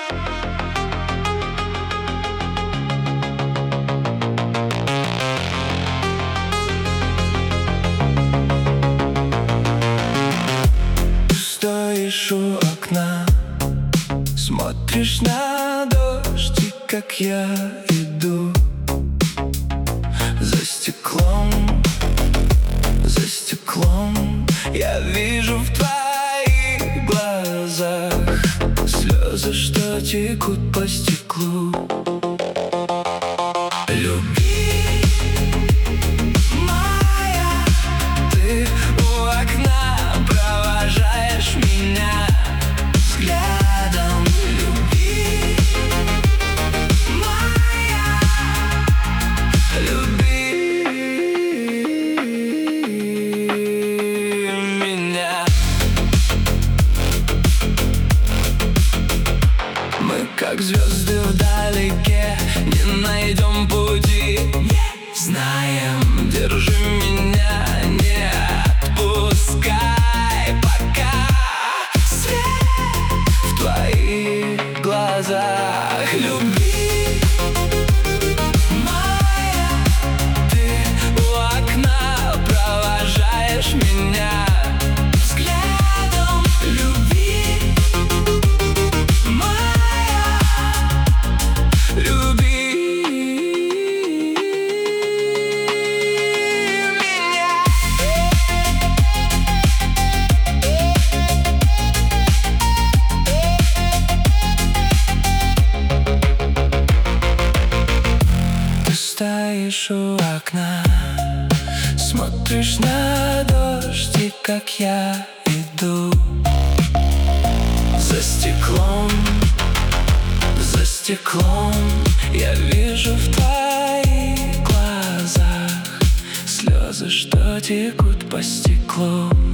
Стоишь у окна, смотришь на дождь, и как я иду. За стеклом я вижу в твоих глазах слезы, что текут по стеклу. Люби, моя, ты у окна провожаешь меня взглядом. Люби, моя, люби меня. Мы как звезды вдалеке, не найдем пути. Знаем, держи меня, не отпускай, пока свет в твоих глазах. Люби, моя, ты у окна провожаешь меня взглядом. Люби, моя, люби. Стоишь у окна, смотришь на дождь, и как я иду. За стеклом я вижу в твоих глазах слезы, что текут по стеклу.